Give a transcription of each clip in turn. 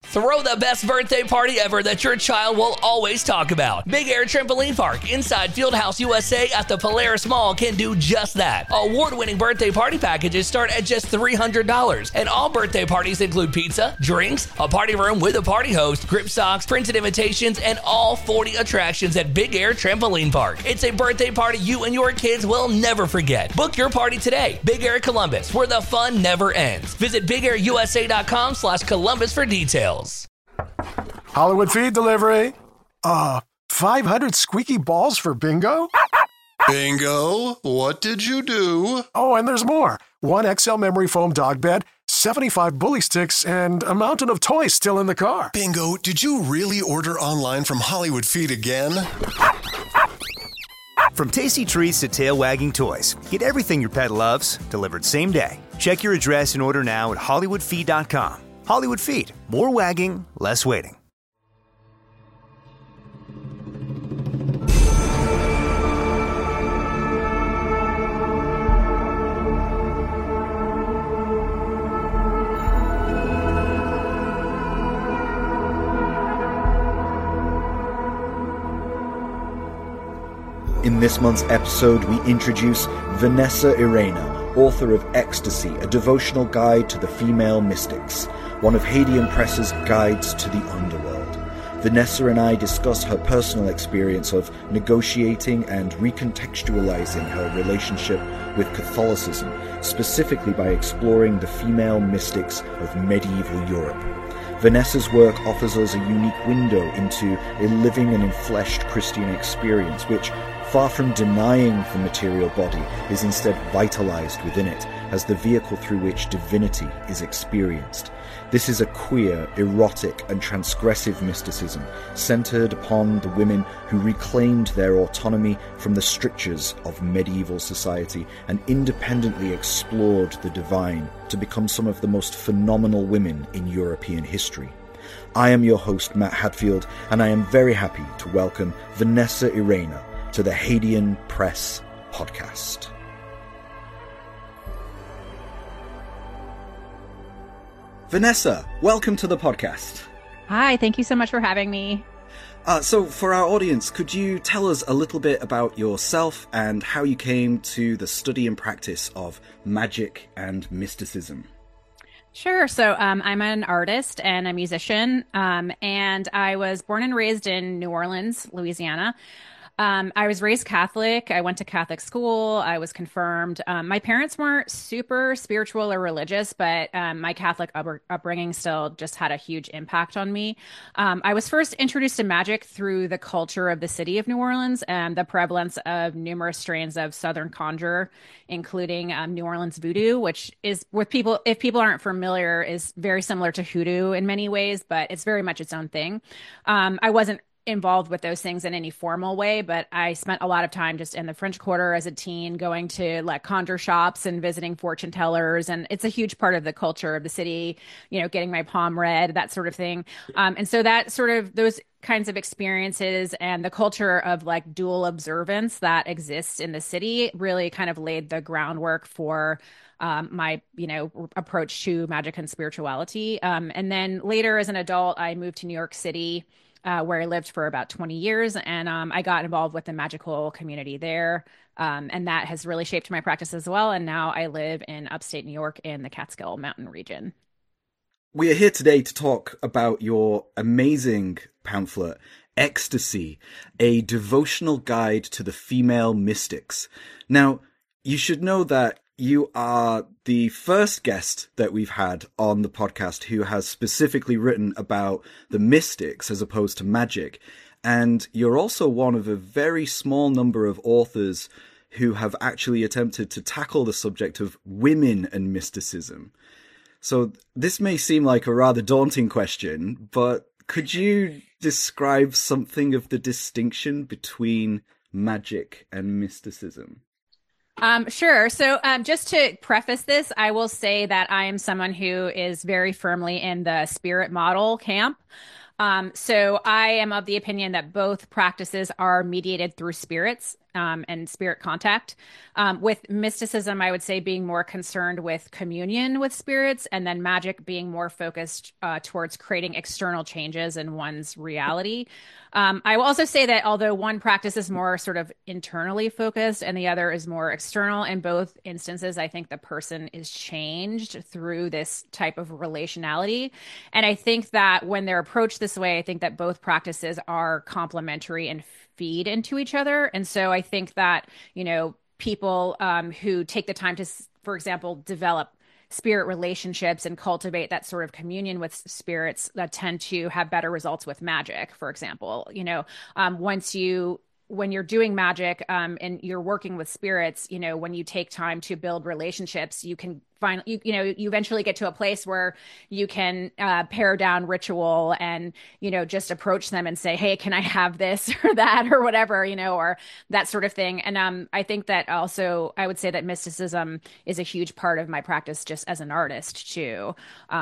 Throw the best birthday party ever that your child will always talk about. Big Air Trampoline Park inside Fieldhouse USA at the Polaris Mall can do just that. Award-winning birthday party packages start at just $300, and all birthday parties include pizza, drinks, a party room with a party host, grip socks, printed invitations, and all 40 attractions at Big Air Trampoline Park. It's a birthday party you and your kids will never forget. Book your party today. Big Air Columbus, where the fun never ends. Visit BigAirUSA.com/Columbus for details. Hollywood Feed delivery. 500 squeaky balls for bingo? Bingo, what did you do? Oh, and there's more. 1 XL memory foam dog bed, 75 bully sticks, and a mountain of toys still in the car. Bingo, did you really order online from Hollywood Feed again? From tasty treats to tail-wagging toys, get everything your pet loves delivered same day. Check your address and order now at HollywoodFeed.com. Hollywood Feed. More wagging, less waiting. In this month's episode, we introduce Vanessa Irena, author of Ecstasy, a devotional guide to the female mystics, one of Hadean Press's guides to the underworld. Vanessa and I discuss her personal experience of negotiating and recontextualizing her relationship with Catholicism, specifically by exploring the female mystics of medieval Europe. Vanessa's work offers us a unique window into a living and enfleshed Christian experience, which, far from denying the material body, is instead vitalized within it as the vehicle through which divinity is experienced. This is a queer, erotic, and transgressive mysticism centered upon the women who reclaimed their autonomy from the strictures of medieval society and independently explored the divine to become some of the most phenomenal women in European history. I am your host, Matt Hadfield, and I am very happy to welcome Vanessa Irena to the Hadean Press podcast. Vanessa, welcome to the podcast. Hi, thank you so much for having me. So for our audience, could you tell us a little bit about yourself and how you came to the study and practice of magic and mysticism? Sure. So I'm an artist and a musician, and I was born and raised in New Orleans, Louisiana. I was raised Catholic. I went to Catholic school. I was confirmed. My parents weren't super spiritual or religious, but my Catholic upbringing still just had a huge impact on me. I was first introduced to magic through the culture of the city of New Orleans and the prevalence of numerous strains of Southern conjure, including New Orleans voodoo, which is, with people, if people aren't familiar, is very similar to hoodoo in many ways, but it's very much its own thing. I wasn't involved with those things in any formal way, but I spent a lot of time just in the French Quarter as a teen, going to like conjure shops and visiting fortune tellers. And it's a huge part of the culture of the city, you know, getting my palm read, that sort of thing. And so that sort of, those kinds of experiences and the culture of like dual observance that exists in the city really kind of laid the groundwork for my, you know, approach to magic and spirituality. And then later as an adult, I moved to New York City, where I lived for about 20 years. And I got involved with the magical community there. And that has really shaped my practice as well. And now I live in upstate New York in the Catskill Mountain region. We are here today to talk about your amazing pamphlet, Ecstasy, a devotional guide to the female mystics. Now, you should know that you are the first guest that we've had on the podcast who has specifically written about the mystics as opposed to magic. And you're also one of a very small number of authors who have actually attempted to tackle the subject of women and mysticism. So this may seem like a rather daunting question, but could you describe something of the distinction between magic and mysticism? Sure. So just to preface this, I will say that I am someone who is very firmly in the spirit model camp. So I am of the opinion that both practices are mediated through spirits. and spirit contact. With mysticism, I would say being more concerned with communion with spirits, and then magic being more focused towards creating external changes in one's reality. I will also say that although one practice is more sort of internally focused and the other is more external, in both instances, I think the person is changed through this type of relationality. And I think that when they're approached this way, I think that both practices are complementary and feed into each other. And so I think that, people who take the time to, for example, develop spirit relationships and cultivate that sort of communion with spirits that tend to have better results with magic, for example. When you're doing magic and you're working with spirits, when you take time to build relationships, you can find, you eventually get to a place where you can pare down ritual and, just approach them and say, hey, can I have this or that or whatever, or that sort of thing. And I think that also I would say that mysticism is a huge part of my practice just as an artist too.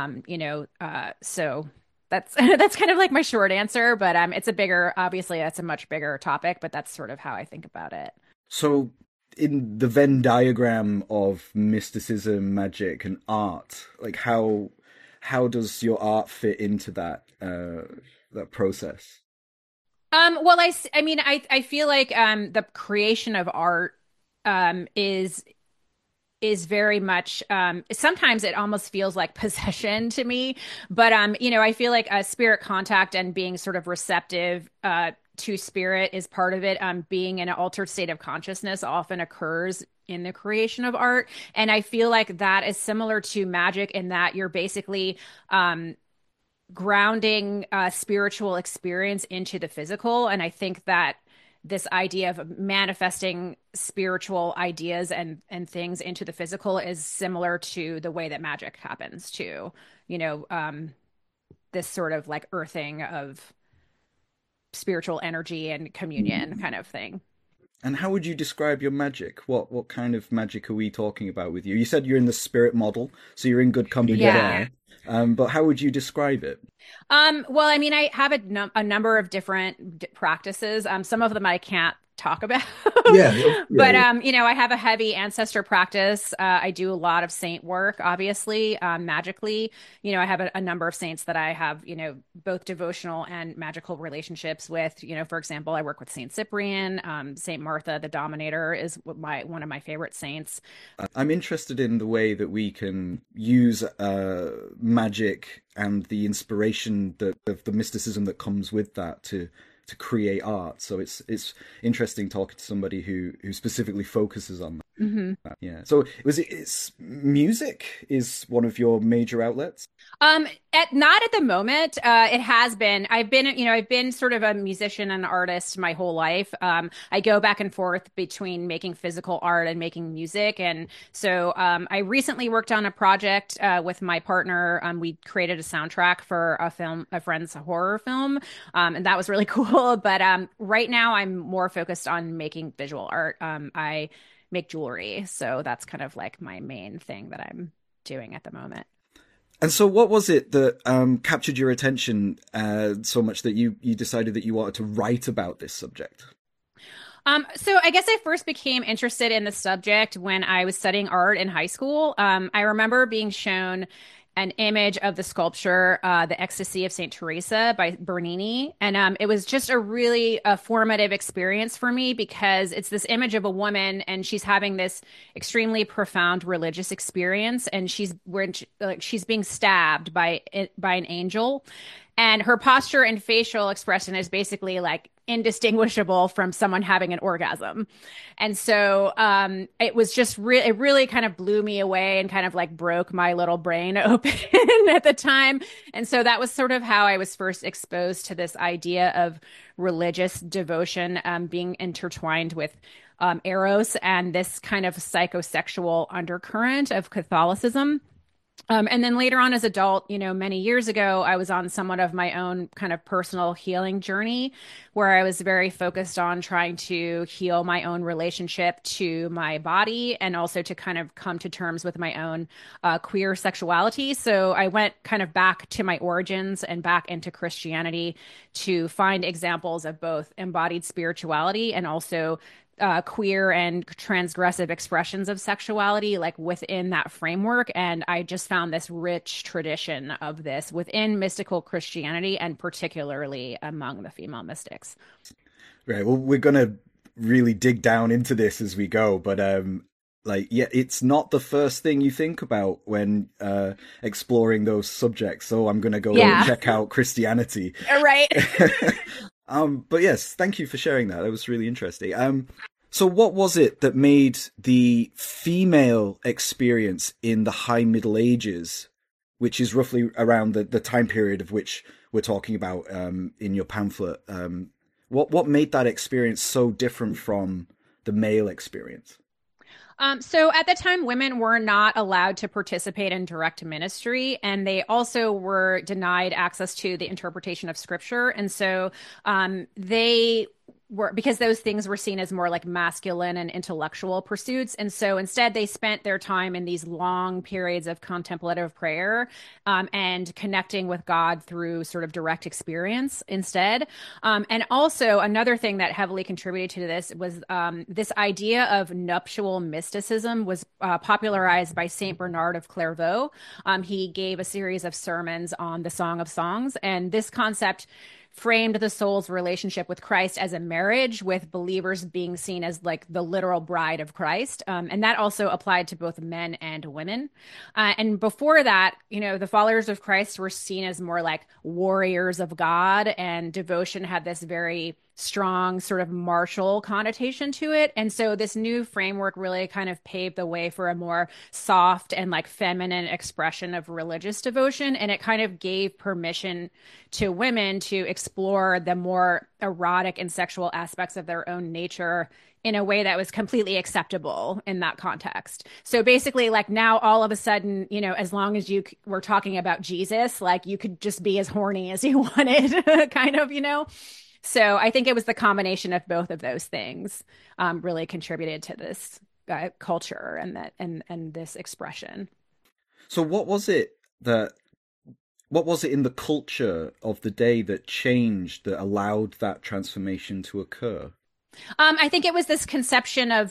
So that's kind of like my short answer, but obviously that's a much bigger topic, but that's sort of how I think about it. So in the Venn diagram of mysticism, magic, and art, like how does your art fit into that process? Well, I feel like the creation of art is very much sometimes it almost feels like possession to me, but I feel like a spirit contact and being sort of receptive to spirit is part of it. Being in an altered state of consciousness often occurs in the creation of art, and I feel like that is similar to magic in that you're basically grounding spiritual experience into the physical. And I think that this idea of manifesting spiritual ideas and things into the physical is similar to the way that magic happens too. This sort of like earthing of spiritual energy and communion kind of thing. And how would you describe your magic? What kind of magic are we talking about with you? You said you're in the spirit model, so you're in good company there. But how would you describe it? Well, I have a number of different practices. Some of them I can't talk about. But I have a heavy ancestor practice. I do a lot of saint work, obviously, magically. I have a number of saints that I have, both devotional and magical relationships with. For example, I work with Saint Cyprian. Saint Martha, the Dominator, is one of my favorite saints. I'm interested in the way that we can use magic and the inspiration of the mysticism that comes with that to create art. So it's interesting talking to somebody who specifically focuses on that. Mm-hmm. Yeah. So it's music is one of your major outlets? Not at the moment. It has been. I've been sort of a musician and artist my whole life. I go back and forth between making physical art and making music. And so I recently worked on a project with my partner. We created a soundtrack for a friend's horror film. And that was really cool. But right now I'm more focused on making visual art. I make jewelry. So that's kind of like my main thing that I'm doing at the moment. And so what was it that captured your attention so much that you decided that you wanted to write about this subject? So I guess I first became interested in the subject when I was studying art in high school. I remember being shown an image of the sculpture, The Ecstasy of St. Teresa by Bernini. And it was just a really formative experience for me because it's this image of a woman and she's having this extremely profound religious experience. And she's being stabbed by an angel. And her posture and facial expression is basically like indistinguishable from someone having an orgasm. And so it was just it really kind of blew me away and kind of like broke my little brain open at the time. And so that was sort of how I was first exposed to this idea of religious devotion being intertwined with Eros and this kind of psychosexual undercurrent of Catholicism. And then later on as adult, many years ago, I was on somewhat of my own kind of personal healing journey where I was very focused on trying to heal my own relationship to my body and also to kind of come to terms with my own queer sexuality. So I went kind of back to my origins and back into Christianity to find examples of both embodied spirituality and also queer and transgressive expressions of sexuality like within that framework. And I just found this rich tradition of this within mystical Christianity and particularly among the female mystics. Right. Well, we're going to really dig down into this as we go, but it's not the first thing you think about when exploring those subjects. So I'm going to go and check out Christianity. Right. But yes, thank you for sharing that. That was really interesting. So what was it that made the female experience in the High Middle Ages, which is roughly around the time period of which we're talking about in your pamphlet, what made that experience so different from the male experience? So at the time, women were not allowed to participate in direct ministry, and they also were denied access to the interpretation of scripture. And so they were, because those things were seen as more like masculine and intellectual pursuits. And so instead they spent their time in these long periods of contemplative prayer and connecting with God through sort of direct experience instead. And also another thing that heavily contributed to this was this idea of nuptial mysticism was popularized by Saint Bernard of Clairvaux. He gave a series of sermons on the Song of Songs, and this concept framed the soul's relationship with Christ as a marriage, with believers being seen as like the literal bride of Christ. And that also applied to both men and women. And before that, the followers of Christ were seen as more like warriors of God, and devotion had this very strong sort of martial connotation to it. And so this new framework really kind of paved the way for a more soft and like feminine expression of religious devotion. And it kind of gave permission to women to explore the more erotic and sexual aspects of their own nature in a way that was completely acceptable in that context. So basically, like now all of a sudden, as long as you were talking about Jesus, like you could just be as horny as you wanted, kind of, So I think it was the combination of both of those things really contributed to this culture and this expression. So what was it in the culture of the day that changed, that allowed that transformation to occur? I think it was this conception of,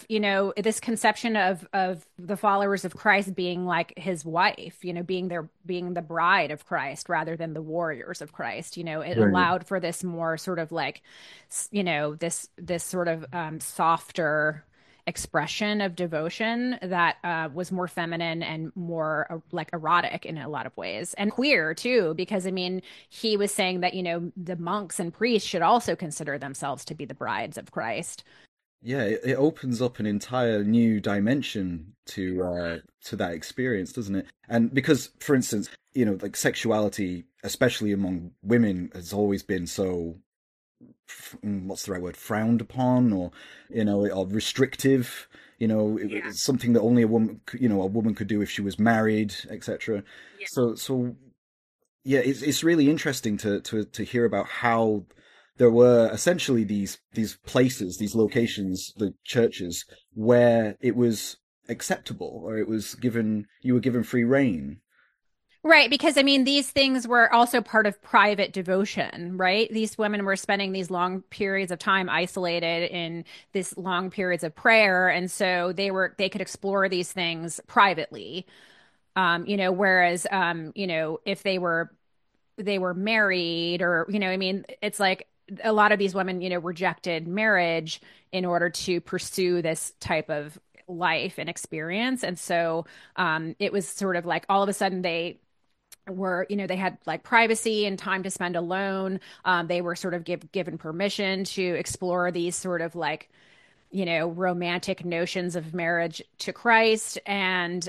of the followers of Christ being like his wife, being the bride of Christ rather than the warriors of Christ. It allowed for this more sort of like, this sort of softer expression of devotion that was more feminine and more like erotic in a lot of ways, and queer too, because he was saying that the monks and priests should also consider themselves to be the brides of Christ. Yeah, it opens up an entire new dimension to that experience, doesn't it? And because, for instance, like sexuality, especially among women, has always been so, what's the right word, frowned upon, or or restrictive. It's something that only a woman could do if she was married, etc. Yeah. So yeah, it's really interesting to hear about how there were essentially these places, these locations, the churches, where it was acceptable, or you were given free reign. Right, because these things were also part of private devotion, right? These women were spending these long periods of time isolated in these long periods of prayer, and so they could explore these things privately. Whereas if they were married, or it's like a lot of these women rejected marriage in order to pursue this type of life and experience, and so it was sort of like all of a sudden they were, they had like privacy and time to spend alone. They were sort of given permission to explore these sort of like, romantic notions of marriage to Christ. And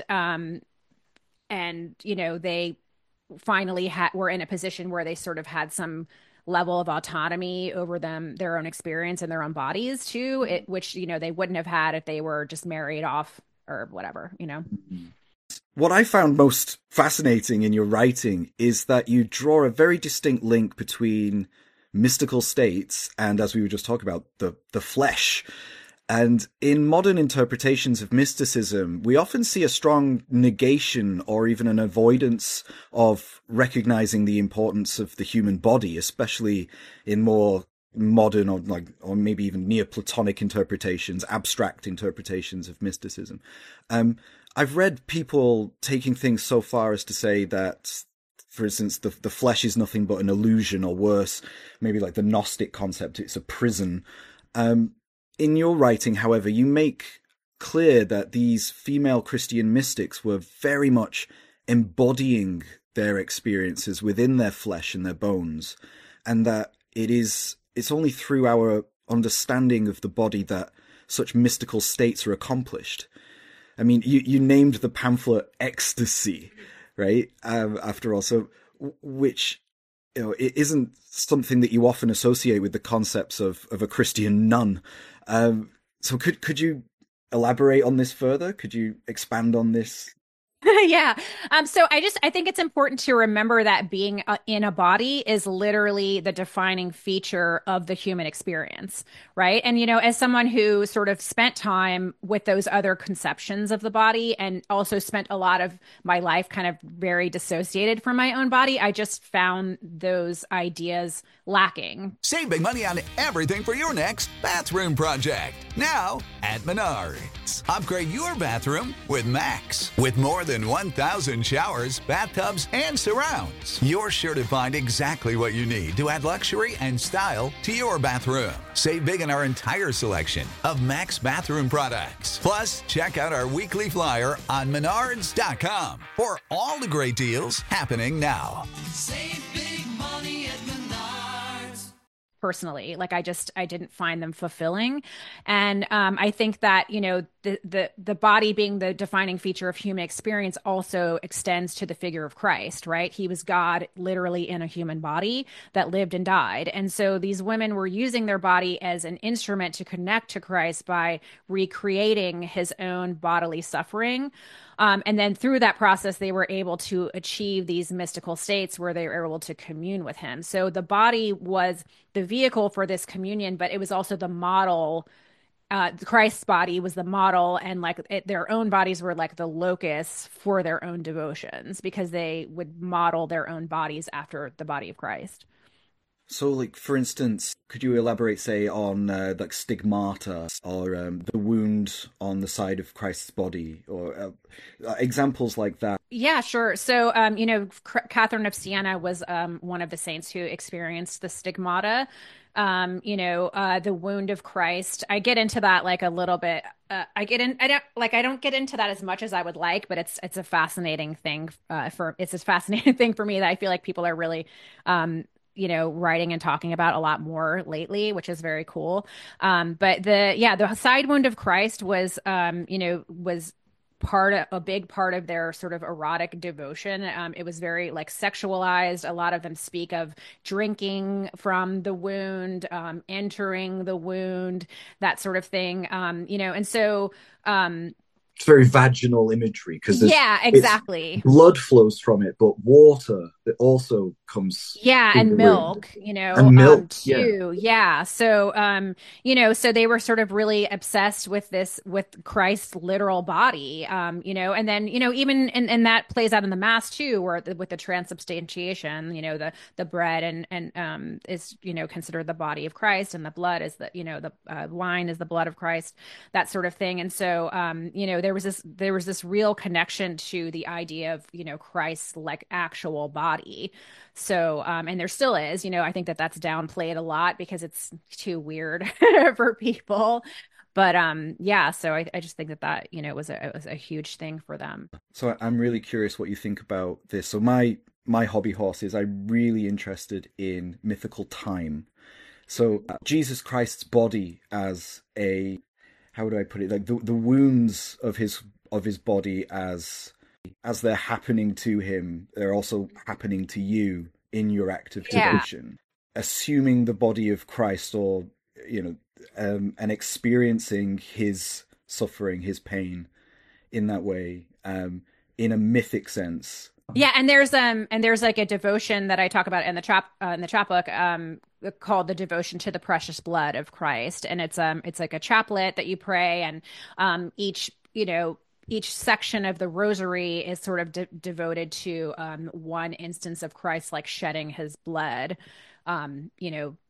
they finally were in a position where they sort of had some level of autonomy over their own experience and their own bodies too, which, they wouldn't have had if they were just married off or whatever, What I found most fascinating in your writing is that you draw a very distinct link between mystical states and, as we were just talking about, the flesh. And in modern interpretations of mysticism, we often see a strong negation or even an avoidance of recognizing the importance of the human body, especially in more modern or maybe even Neoplatonic interpretations, abstract interpretations of mysticism. I've read people taking things so far as to say that, for instance, the flesh is nothing but an illusion, or worse, maybe like the Gnostic concept, it's a prison. In your writing, however, you make clear that these female Christian mystics were very much embodying their experiences within their flesh and their bones, and that it's only through our understanding of the body that such mystical states are accomplished. I mean, you named the pamphlet Ecstasy, right? After all, so which, it isn't something that you often associate with the concepts of a Christian nun. So could you elaborate on this further? Could you expand on this? Yeah. So I think it's important to remember that being in a body is literally the defining feature of the human experience, right? And, as someone who sort of spent time with those other conceptions of the body, and also spent a lot of my life kind of very dissociated from my own body, I just found those ideas lacking. Save big money on everything for your next bathroom project. Now at Menards. Upgrade your bathroom with Max. With more than 1,000 showers, bathtubs, and surrounds, you're sure to find exactly what you need to add luxury and style to your bathroom. Save big on our entire selection of Max bathroom products. Plus, check out our weekly flyer on Menards.com for all the great deals happening now. Save big money at Menards. Personally, like I didn't find them fulfilling. And I think that, the body being the defining feature of human experience also extends to the figure of Christ, right? He was God literally in a human body that lived and died. And so these women were using their body as an instrument to connect to Christ by recreating his own bodily suffering. And then through that process, they were able to achieve these mystical states where they were able to commune with him. So the body was the vehicle for this communion, but it was also the model. Christ's body was the model, and their own bodies were like the locus for their own devotions, because they would model their own bodies after the body of Christ. So, for instance, could you elaborate, say, on stigmata, or the wound on the side of Christ's body, or examples like that? Yeah, sure. So, Catherine of Siena was one of the saints who experienced the stigmata. The wound of Christ. I get into that a little bit. I don't get into that as much as I would like, but it's a fascinating thing. It's a fascinating thing for me that I feel like people are really writing and talking about a lot more lately, which is very cool. But the side wound of Christ was a big part of their sort of erotic devotion. It was very sexualized. A lot of them speak of drinking from the wound, entering the wound, that sort of thing. And so, it's very vaginal imagery, because exactly, blood flows from it, but water that also comes and milk wound. And milk too. So so they were sort of really obsessed with Christ's literal body, and then even and that plays out in the Mass too, where with the transubstantiation, the bread and is considered the body of Christ, and the blood is the wine is the blood of Christ, that sort of thing. And so there was this real connection to the idea of Christ's actual body. So and there still is, I think that's downplayed a lot because it's too weird for people. But so I just think that was a huge thing for them. So I'm really curious what you think about this. So my hobby horse is I'm really interested in mythical time. So Jesus Christ's body as how do I put it? The wounds of his body as they're happening to him, they're also happening to you in your act of devotion. Assuming the body of Christ, or and experiencing his suffering, his pain in that way, in a mythic sense. Yeah, and there's a devotion that I talk about in the chapbook called the Devotion to the Precious Blood of Christ, and it's like a chaplet that you pray, and each section of the rosary is sort of devoted to one instance of Christ shedding his blood,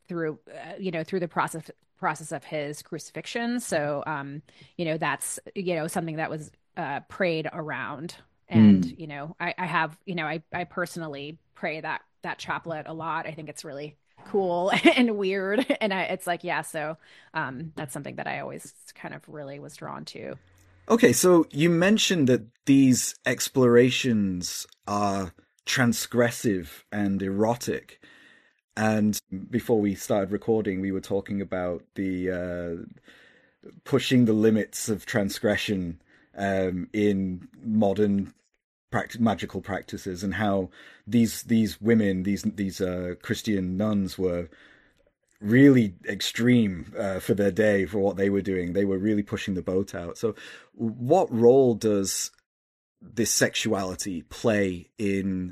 through through the process of his crucifixion. So that's something that was prayed around. And I have I personally pray that chaplet a lot. I think it's really cool and weird, and it's like, yeah, so that's something that I always kind of really was drawn to. Okay, so you mentioned that these explorations are transgressive and erotic, and before we started recording we were talking about the pushing the limits of transgression in modern magical practices, and how these women, these Christian nuns, were really extreme for their day, for what they were doing. They were really pushing the boat out. So what role does this sexuality play in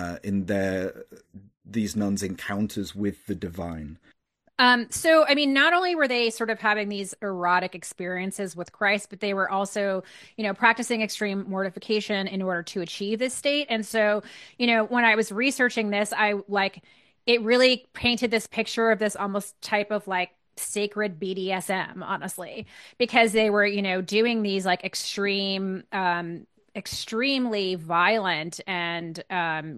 these nuns' encounters with the divine? So, I mean, not only were they sort of having these erotic experiences with Christ, but they were also, practicing extreme mortification in order to achieve this state. And so, when I was researching this, it really painted this picture of this almost type of like sacred BDSM, honestly, because they were, doing these like extremely violent and,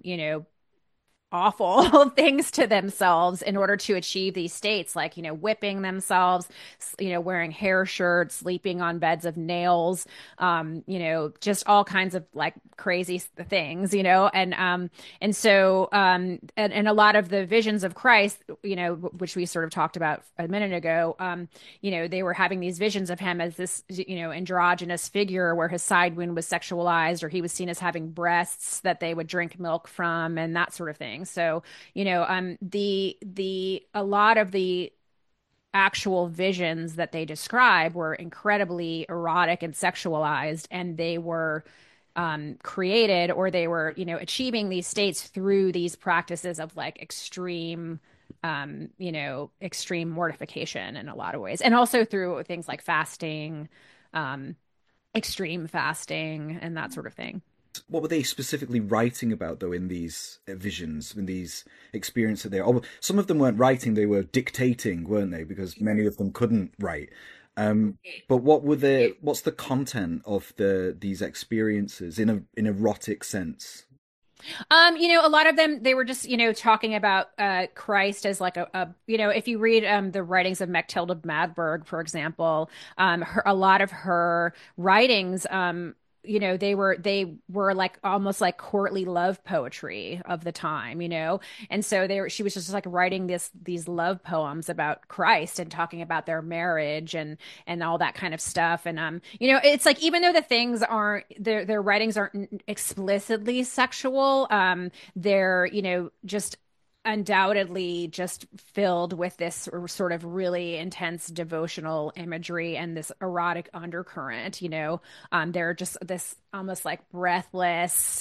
awful things to themselves in order to achieve these states, like, whipping themselves, wearing hair shirts, sleeping on beds of nails, just all kinds of like crazy things, and so a lot of the visions of Christ, which we sort of talked about a minute ago, they were having these visions of him as this, androgynous figure where his side wound was sexualized, or he was seen as having breasts that they would drink milk from, and that sort of thing. So, a lot of the actual visions that they describe were incredibly erotic and sexualized, and they were created, or they were, achieving these states through these practices of like extreme mortification in a lot of ways, and also through things like fasting, extreme fasting, and that sort of thing. What were they specifically writing about, though, in these visions, in these experiences there? Some of them weren't writing, they were dictating, weren't they? Because many of them couldn't write. But what's the content of these experiences in an erotic sense? A lot of them, they were just, talking about Christ as like if you read the writings of Mechtilde Madberg, for example, a lot of her writings, they were like almost like courtly love poetry of the time, and so she was just like writing these love poems about Christ and talking about their marriage and all that kind of stuff. And it's like, even though the things aren't, their writings aren't explicitly sexual, they're just undoubtedly just filled with this sort of really intense devotional imagery and this erotic undercurrent. They're just this almost like breathless,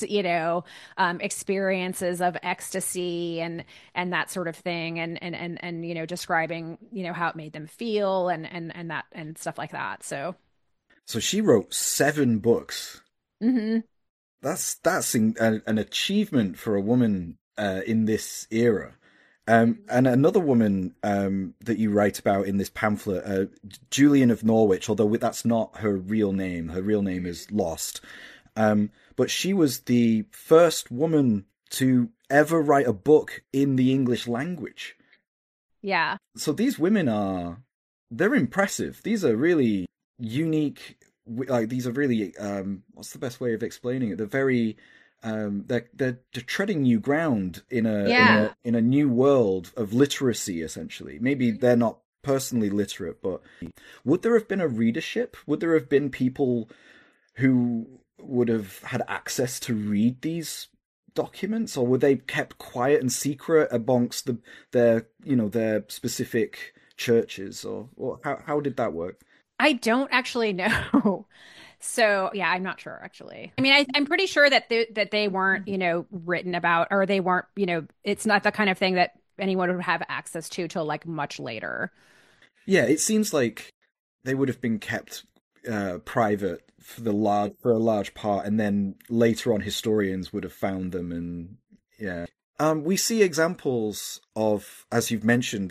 experiences of ecstasy and that sort of thing, and describing how it made them feel and that and stuff like that. So she wrote 7 books. Mm-hmm. That's an achievement for a woman in this era. And another woman that you write about in this pamphlet, Julian of Norwich, although that's not her real name. Her real name is lost. But she was the first woman to ever write a book in the English language. Yeah. So these women they're impressive. These are really unique. Like, these are really, what's the best way of explaining it? They're very... they're treading new ground in a new world of literacy, essentially. Maybe they're not personally literate, but would there have been a readership? Would there have been people who would have had access to read these documents, or were they kept quiet and secret amongst their specific churches, or how did that work? I don't actually know. So, yeah, I'm not sure, actually. I mean, I'm pretty sure that they weren't, written about, or they weren't, it's not the kind of thing that anyone would have access to till like much later. Yeah, it seems like they would have been kept private for a large part, and then later on historians would have found them, and yeah. We see examples of, as you've mentioned,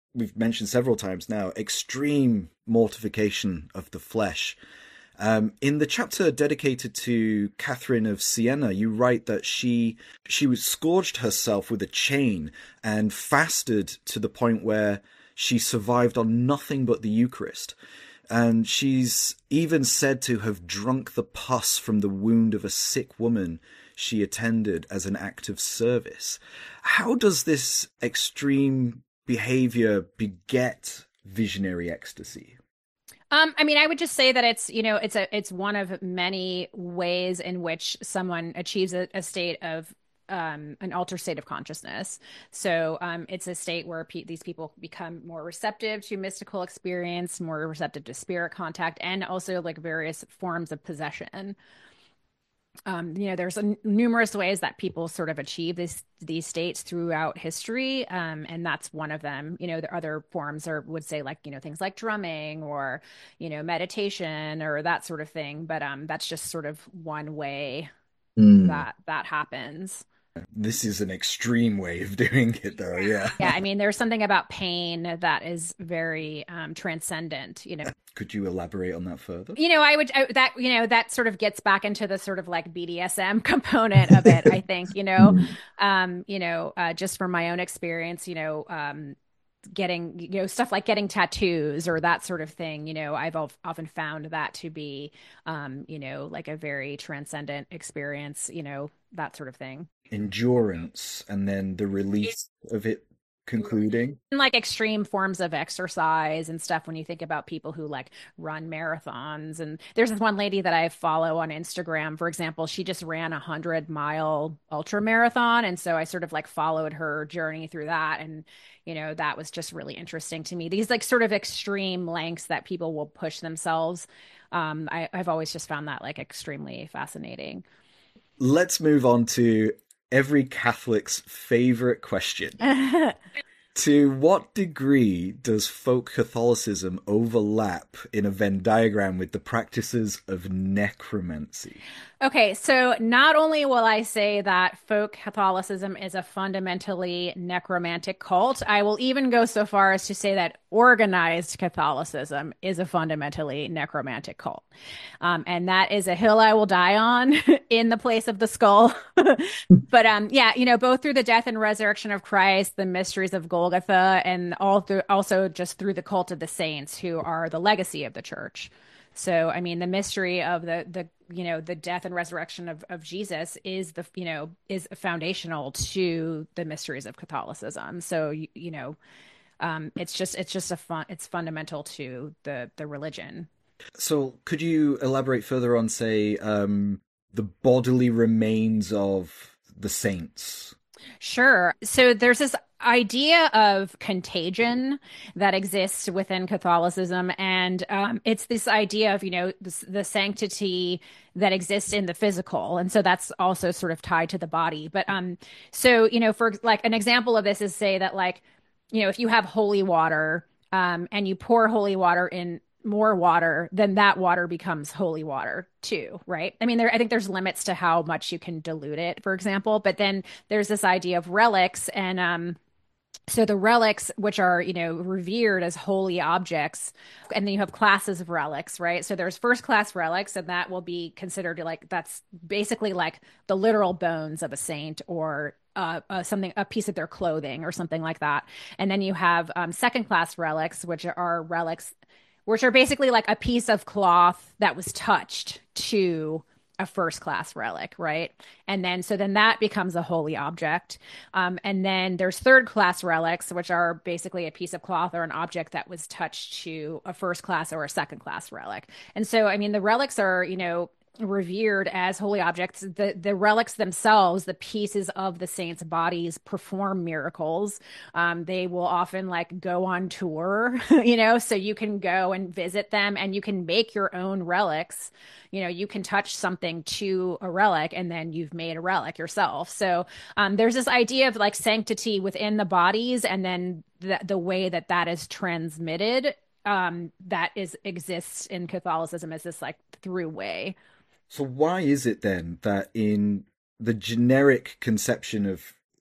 we've mentioned several times now, extreme mortification of the flesh. In the chapter dedicated to Catherine of Siena, you write that she was scourged herself with a chain and fasted to the point where she survived on nothing but the Eucharist. And she's even said to have drunk the pus from the wound of a sick woman she attended as an act of service. How does this extreme behavior beget visionary ecstasy? I mean, I would just say that it's one of many ways in which someone achieves a state of an altered state of consciousness. So it's a state where these people become more receptive to mystical experience, more receptive to spirit contact, and also like various forms of possession. There's numerous ways that people sort of achieve these states throughout history, and that's one of them. The other forms would say like things like drumming or meditation or that sort of thing. But that's just sort of one way that happens. This is an extreme way of doing it, though. Yeah. Yeah. I mean, there's something about pain that is very transcendent. Could you elaborate on that further? That sort of gets back into the sort of like BDSM component of it. I think, just from my own experience, getting stuff like getting tattoos or that sort of thing, I've often found that to be like a very transcendent experience, that sort of thing. Endurance and then the release of it concluding. And like extreme forms of exercise and stuff, when you think about people who like run marathons. And there's this one lady that I follow on Instagram, for example, she just ran 100-mile ultra marathon. And so I sort of like followed her journey through that. And, that was just really interesting to me. These like sort of extreme lengths that people will push themselves. I've always just found that like extremely fascinating. Let's move on to every Catholic's favorite question. To what degree does folk Catholicism overlap in a Venn diagram with the practices of necromancy? Okay, so not only will I say that folk Catholicism is a fundamentally necromantic cult, I will even go so far as to say that organized Catholicism is a fundamentally necromantic cult. And that is a hill I will die on in the place of the skull. But both through the death and resurrection of Christ, the mysteries of Golgotha, and also just through the cult of the saints, who are the legacy of the church. So, I mean, the mystery of the death and resurrection of Jesus is is foundational to the mysteries of Catholicism. So, it's fundamental to the religion. So could you elaborate further on, say, the bodily remains of the saints? Sure. So there's this idea of contagion that exists within Catholicism, and it's this idea of the sanctity that exists in the physical, and so that's also sort of tied to the body. But for like an example of this is, say that if you have holy water and you pour holy water in more water, then that water becomes holy water too, right? I mean, I think there's limits to how much you can dilute it, for example. But then there's this idea of relics, and so the relics, which are revered as holy objects, and then you have classes of relics, right? So there's first class relics, and that will be considered that's basically like the literal bones of a saint, or a piece of their clothing or something like that. And then you have second class relics, which are basically like a piece of cloth that was touched to a first class relic, right? And then that becomes a holy object. And then there's third class relics, which are basically a piece of cloth or an object that was touched to a first class or a second class relic. And so, I mean, the relics are, revered as holy objects. The relics themselves, the pieces of the saints' bodies, perform miracles. They will often go on tour, so you can go and visit them, and you can make your own relics. You can touch something to a relic, and then you've made a relic yourself. So there's this idea of sanctity within the bodies, and then the way that is transmitted exists in Catholicism as this through way. So why is it then that in the generic conception of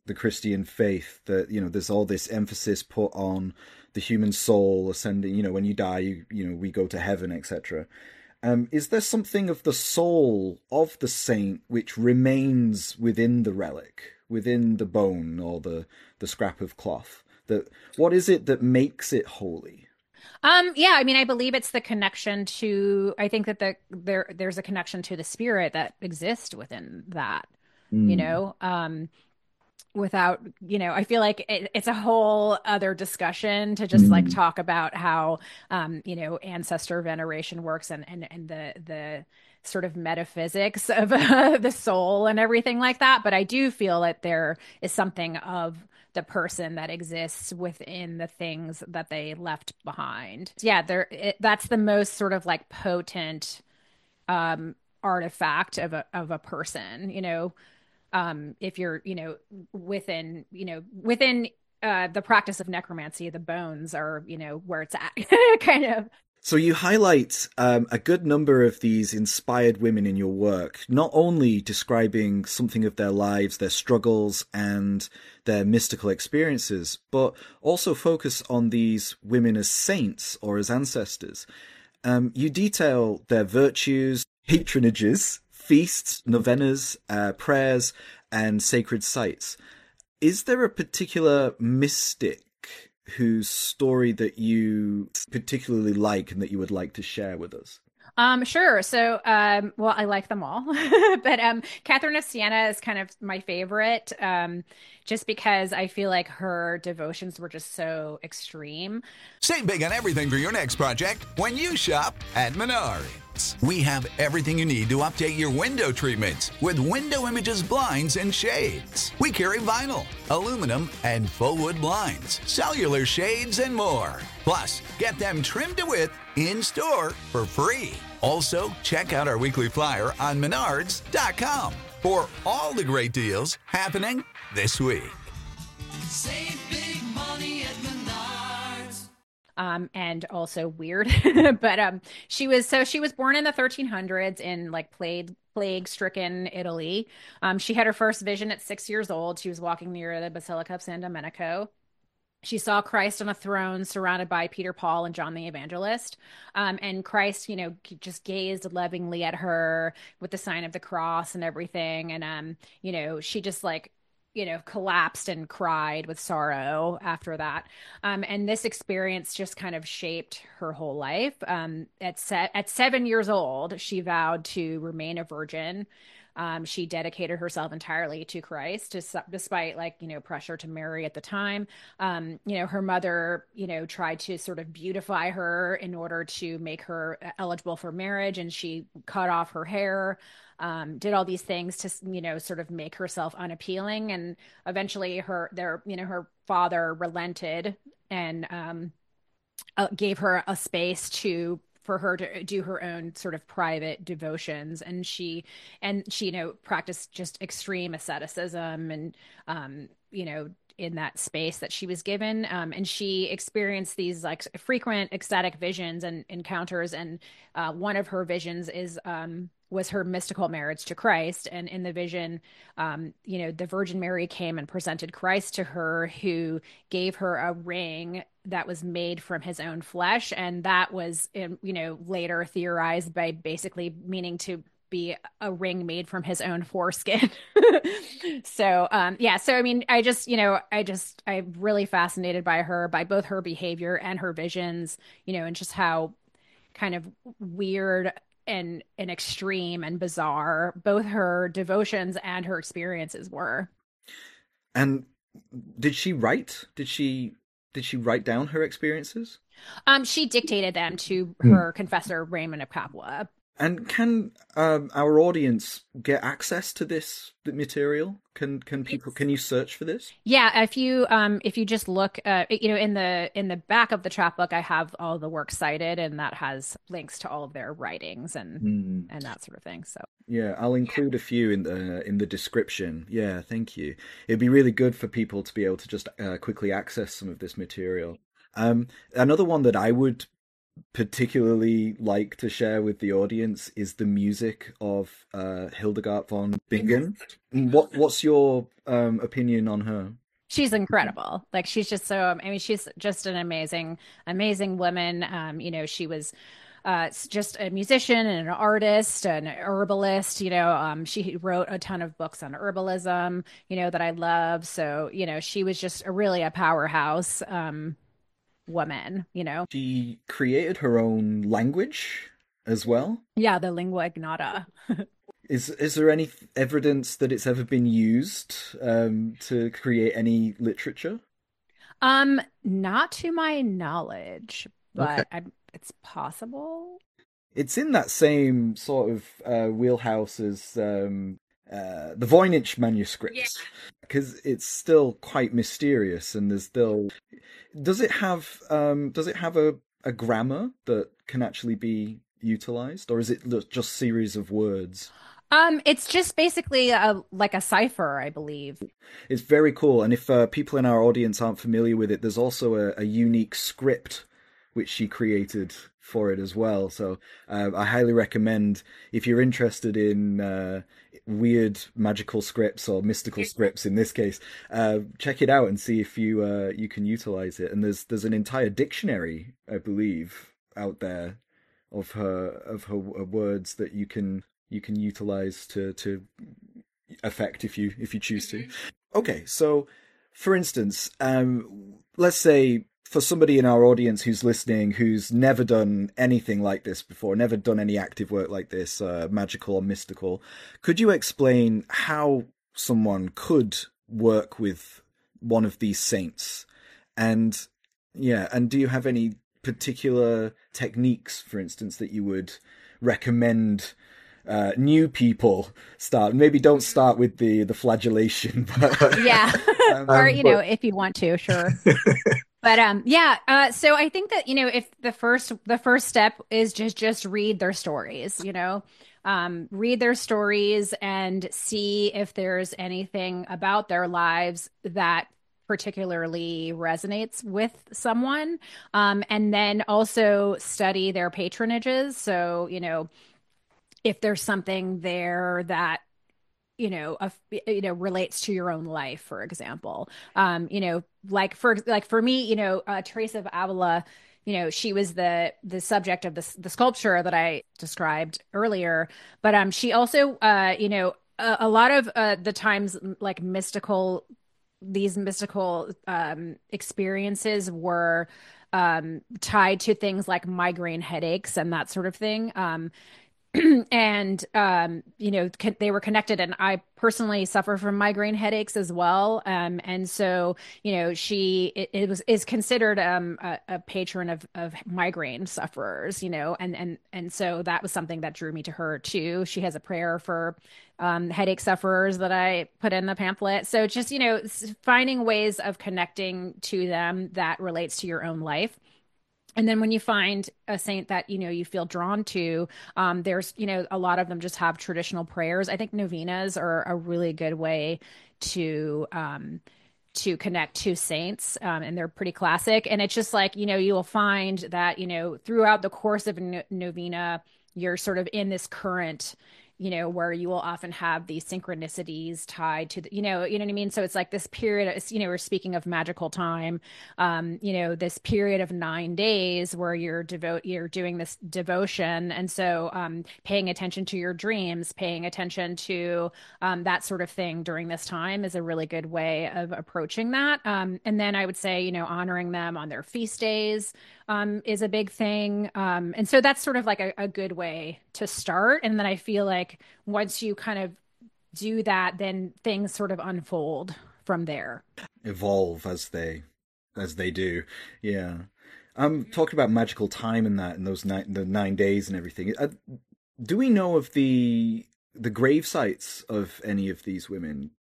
the Christian faith, that, you know, there's all this emphasis put on the human soul ascending, you know, when you die, we go to heaven, etc. Is there something of the soul of the saint which remains within the relic, within the bone or the scrap of cloth? What is it that makes it holy? Yeah, I mean, I believe it's the connection to, I think that there's a connection to the spirit that exists within that, you know, without, I feel like it's a whole other discussion to just like talk about how, ancestor veneration works and the sort of metaphysics of the soul and everything like that. But I do feel that there is something of the person that exists within the things that they left behind. Yeah, that's the most sort of like potent artifact of a person, if you're, within the practice of necromancy, the bones are, where it's at kind of. So you highlight a good number of these inspired women in your work, not only describing something of their lives, their struggles, and their mystical experiences, but also focus on these women as saints or as ancestors. You detail their virtues, patronages, feasts, novenas, prayers, and sacred sites. Is there a particular mystic whose story that you particularly like and that you would like to share with us? Sure. So, well, I like them all, but Catherine of Siena is kind of my favorite, just because I feel like her devotions were just so extreme. Save big on everything for your next project when you shop at Menards. We have everything you need to update your window treatments with Window Images blinds and shades. We carry vinyl, aluminum, and full wood blinds, cellular shades, and more. Plus, get them trimmed to width in store for free. Also, check out our weekly flyer on Menards.com for all the great deals happening this week. Save big money at Menards. And also weird, but she was born in the 1300s in like plague-stricken Italy. She had her first vision at 6 years old. She was walking near the Basilica of San Domenico. She saw Christ on a throne surrounded by Peter, Paul, and John the Evangelist. And Christ, just gazed lovingly at her with the sign of the cross and everything. And, she just collapsed and cried with sorrow after that. And this experience just kind of shaped her whole life. At 7 years old, she vowed to remain a virgin. She dedicated herself entirely to Christ, despite pressure to marry at the time. Her mother, tried to sort of beautify her in order to make her eligible for marriage, and she cut off her hair, did all these things to, sort of make herself unappealing. And eventually her father relented and gave her a space for her to do her own sort of private devotions. And she practiced just extreme asceticism and, in that space that she was given. And she experienced these like frequent ecstatic visions and encounters. And one of her visions was her mystical marriage to Christ. And in the vision, the Virgin Mary came and presented Christ to her, who gave her a ring that was made from his own flesh. And that was, later theorized by basically meaning to be a ring made from his own foreskin. So, so, I mean, I'm really fascinated by her, by both her behavior and her visions, and just how kind of weird and extreme and bizarre both her devotions and her experiences were. And did she write? Did she write down her experiences? She dictated them to her confessor, Raymond of Capua. And can our audience get access to this material? Can you search for this? Yeah, if you just look, in the back of the chapbook, I have all the work cited, and that has links to all of their writings and that sort of thing. So yeah, I'll include a few in the description. Yeah, thank you. It'd be really good for people to be able to just quickly access some of this material. Another one that I would particularly like to share with the audience is the music of Hildegard von Bingen. What's your opinion on her? She's incredible. Like she's just so, I mean, she's just an amazing woman. She was just a musician and an artist, an herbalist. She wrote a ton of books on herbalism, that I love. So, she was just really a powerhouse woman. She created her own language as well. Yeah, the lingua ignota. Is there any evidence that it's ever been used to create any literature? Not to my knowledge, but Okay. it's possible. It's in that same sort of wheelhouse as the Voynich manuscripts, because it's still quite mysterious, and there's still. Does it have a grammar that can actually be utilized, or is it just series of words? It's just basically like a cipher, I believe. It's very cool, and if people in our audience aren't familiar with it, there's also a unique script which she created for it as well. So I highly recommend, if you're interested in weird magical scripts or mystical scripts in this case, check it out and see if you can utilize it. And there's an entire dictionary, I believe, out there of her words that you can utilize to effect if you choose to. Okay, so for instance, let's say for somebody in our audience who's listening who's never done anything like this before, never done any active work like this, magical or mystical, could you explain how someone could work with one of these saints? And do you have any particular techniques, for instance, that you would recommend new people start? Maybe don't start with the flagellation, but Yeah. Or, if you want to, sure. But so I think that, if the first step is just read their stories, read their stories and see if there's anything about their lives that particularly resonates with someone. And then also study their patronages. So, if there's something there that relates to your own life, for example. Like for me, Teresa of Avila, she was the subject of the sculpture that I described earlier. But she also, a lot of the times, like these mystical experiences were tied to things like migraine headaches and that sort of thing. And they were connected, and I personally suffer from migraine headaches as well. And so she is considered a patron of migraine sufferers, and so that was something that drew me to her too. She has a prayer for headache sufferers that I put in the pamphlet. So just finding ways of connecting to them that relates to your own life. And then when you find a saint that, you feel drawn to, there's, a lot of them just have traditional prayers. I think novenas are a really good way to connect to saints. And they're pretty classic. And it's just like, you'll find that, throughout the course of a novena, you're sort of in this current, where you will often have these synchronicities tied to the, you know what I mean? So it's like this period, we're speaking of magical time, this period of 9 days where you're doing this devotion. And so paying attention to your dreams, paying attention to that sort of thing during this time is a really good way of approaching that. And then I would say, honoring them on their feast days is a big thing. And so that's sort of like a good way to start. And then I feel like once you kind of do that, then things sort of unfold from there. Evolve as they do. Yeah. I'm talking about magical time and that, and the 9 days and everything. Do we know of the grave sites of any of these women?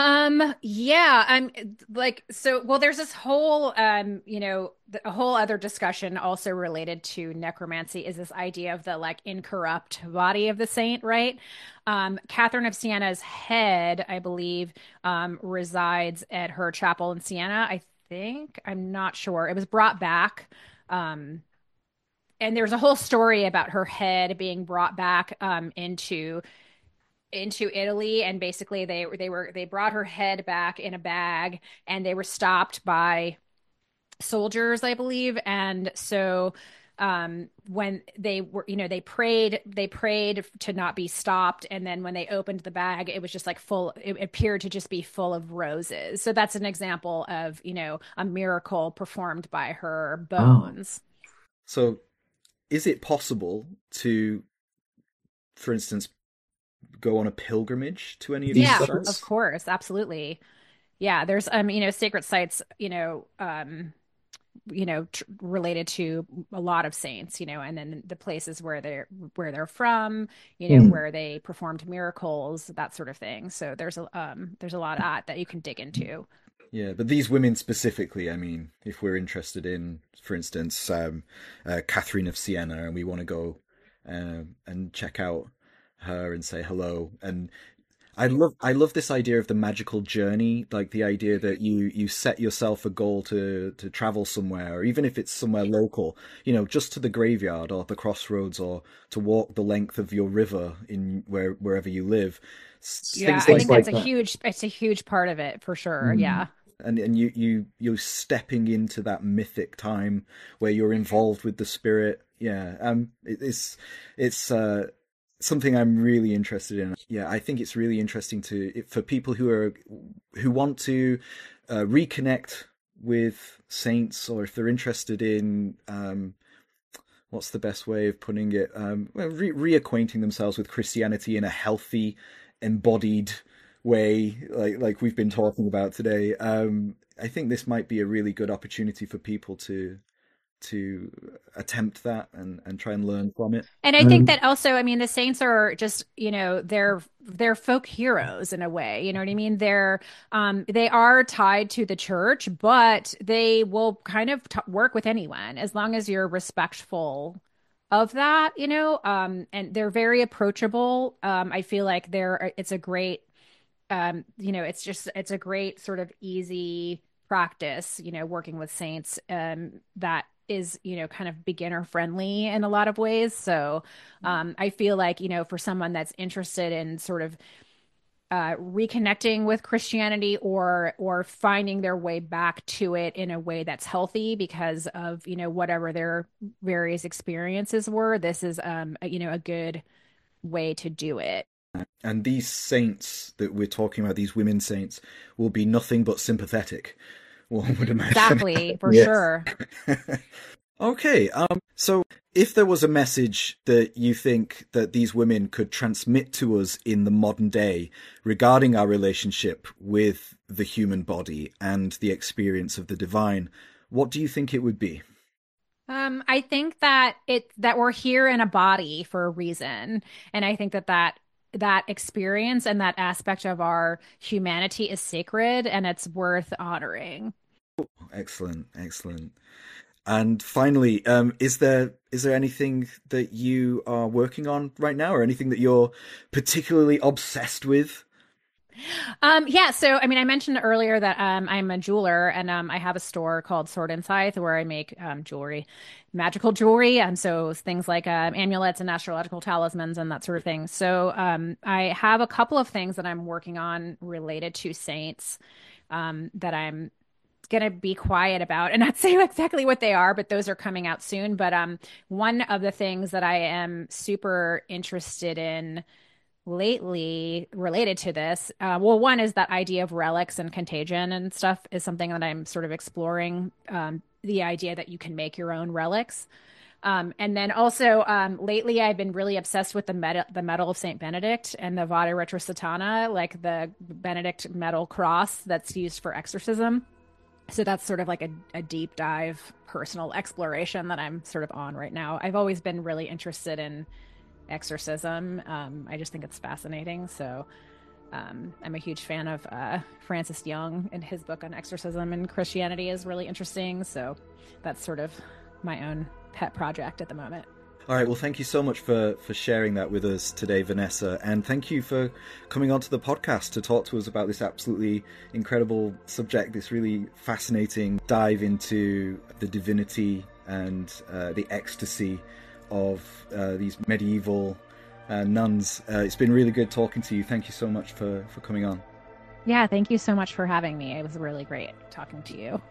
Yeah, I'm well, there's this whole, a whole other discussion also related to necromancy is this idea of the like incorrupt body of the saint, right? Catherine of Sienna's head, I believe, resides at her chapel in Siena. I'm not sure. It was brought back, and there's a whole story about her head being brought back into Italy, and basically they brought her head back in a bag, and they were stopped by soldiers, I believe. And so when they were, they prayed to not be stopped, and then when they opened the bag, it was just like full, it appeared to just be full of roses. So that's an example of a miracle performed by her bones. So is it possible to, for instance, go on a pilgrimage to any of these sites? Yeah, of course, absolutely. Yeah, there's sacred sites, related to a lot of saints, and then the places where they're from, where they performed miracles, that sort of thing. So there's a lot of that you can dig into. Yeah, but these women specifically, I mean, if we're interested in, for instance, Catherine of Siena, and we want to go and check out her and say hello, and I love this idea of the magical journey, like the idea that you set yourself a goal to travel somewhere, or even if it's somewhere local, just to the graveyard or the crossroads, or to walk the length of your river in wherever you live. Yeah, I think that's it's a huge part of it for sure. Yeah. And you're stepping into that mythic time where you're involved with the spirit. Yeah. It's something I'm really interested in. Yeah, I think it's really interesting for people who want to reconnect with saints, or if they're interested in what's the best way of putting it, reacquainting themselves with Christianity in a healthy, embodied way, like we've been talking about today. I think this might be a really good opportunity for people to attempt that and try and learn from it. And I think that also, I mean, the saints are just, they're folk heroes in a way, you know what I mean? They are tied to the church, but they will kind of work with anyone as long as you're respectful of that, and they're very approachable. I feel like it's a great, it's a great sort of easy practice, working with saints, that is, kind of beginner friendly in a lot of ways. So I feel like, for someone that's interested in sort of reconnecting with Christianity, or finding their way back to it in a way that's healthy because of, whatever their various experiences were, this is, a good way to do it. And these saints that we're talking about, these women saints, will be nothing but sympathetic, one would imagine. Exactly, for sure. Okay, so if there was a message that you think that these women could transmit to us in the modern day regarding our relationship with the human body and the experience of the divine, what do you think it would be? I think that we're here in a body for a reason, and I think that experience and that aspect of our humanity is sacred, and it's worth honoring. Excellent. And finally, is there anything that you are working on right now, or anything that you're particularly obsessed with? Yeah. So, I mean, I mentioned earlier that I'm a jeweler, and I have a store called Sword and Scythe where I make jewelry, magical jewelry. So things like amulets and astrological talismans and that sort of thing. So I have a couple of things that I'm working on related to saints that I'm going to be quiet about and not say exactly what they are, but those are coming out soon. But one of the things that I am super interested in lately related to this, one is that idea of relics and contagion and stuff is something that I'm sort of exploring, the idea that you can make your own relics. And then also lately I've been really obsessed with the medal of Saint Benedict and the Vade Retrosatana, like the Benedict medal cross that's used for exorcism. So that's sort of like a deep dive personal exploration that I'm sort of on right now. I've always been really interested in exorcism. I just think it's fascinating. So I'm a huge fan of Francis Young, and his book on exorcism and Christianity is really interesting. So that's sort of my own pet project at the moment. All right, well, thank you so much for sharing that with us today, Vanessa, and thank you for coming onto the podcast to talk to us about this absolutely incredible subject, this really fascinating dive into the divinity and the ecstasy of these medieval nuns. It's been really good talking to you. Thank you so much for coming on. Yeah, thank you so much for having me. It was really great talking to you.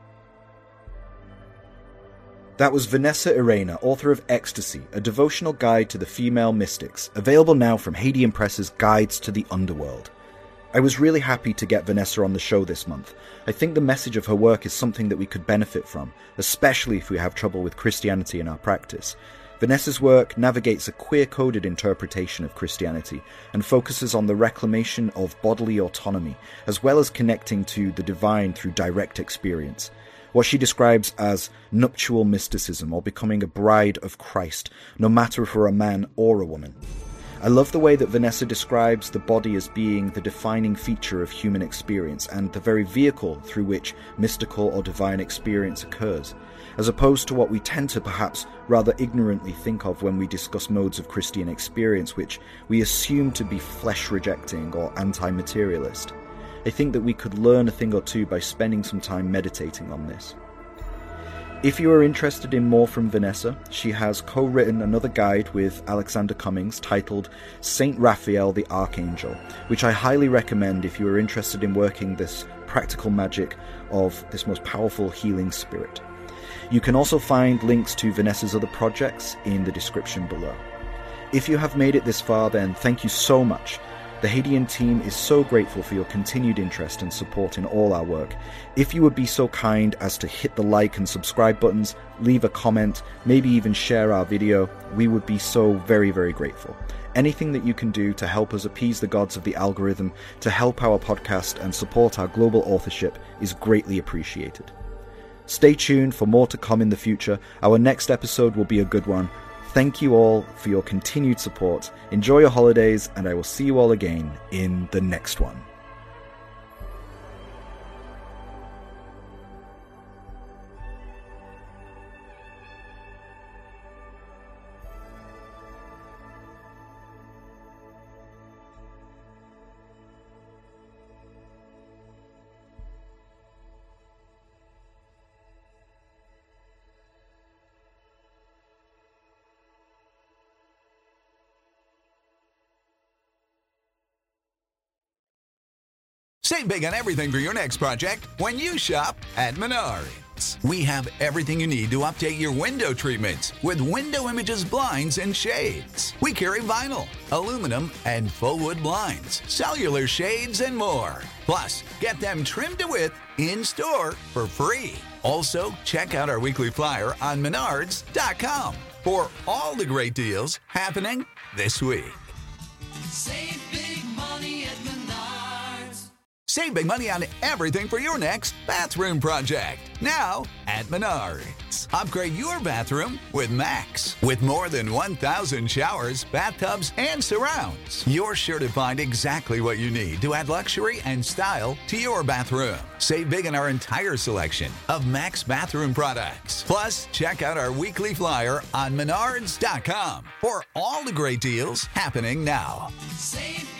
That was Vanessa Irena, author of Ecstasy, a devotional guide to the female mystics, available now from Hadean Press's Guides to the Underworld. I was really happy to get Vanessa on the show this month. I think the message of her work is something that we could benefit from, especially if we have trouble with Christianity in our practice. Vanessa's work navigates a queer-coded interpretation of Christianity and focuses on the reclamation of bodily autonomy, as well as connecting to the divine through direct experience. What she describes as nuptial mysticism, or becoming a bride of Christ, no matter if we're a man or a woman. I love the way that Vanessa describes the body as being the defining feature of human experience and the very vehicle through which mystical or divine experience occurs, as opposed to what we tend to perhaps rather ignorantly think of when we discuss modes of Christian experience, which we assume to be flesh-rejecting or anti-materialist. I think that we could learn a thing or two by spending some time meditating on this. If you are interested in more from Vanessa, she has co-written another guide with Alexander Cummings titled Saint Raphael the Archangel, which I highly recommend if you are interested in working this practical magic of this most powerful healing spirit. You can also find links to Vanessa's other projects in the description below. If you have made it this far, then thank you so much. The Hadean team is so grateful for your continued interest and support in all our work. If you would be so kind as to hit the like and subscribe buttons, leave a comment, maybe even share our video, we would be so very, very grateful. Anything that you can do to help us appease the gods of the algorithm, to help our podcast and support our global authorship is greatly appreciated. Stay tuned for more to come in the future. Our next episode will be a good one. Thank you all for your continued support. Enjoy your holidays, and I will see you all again in the next one. Save big on everything for your next project when you shop at Menards. We have everything you need to update your window treatments with Window Images blinds and shades. We carry vinyl, aluminum, and full wood blinds, cellular shades, and more. Plus, get them trimmed to width in-store for free. Also, check out our weekly flyer on Menards.com for all the great deals happening this week. Save big money at Menards. Save big money on everything for your next bathroom project. Now at Menards. Upgrade your bathroom with Max. With more than 1,000 showers, bathtubs, and surrounds, you're sure to find exactly what you need to add luxury and style to your bathroom. Save big on our entire selection of Max bathroom products. Plus, check out our weekly flyer on Menards.com for all the great deals happening now. Save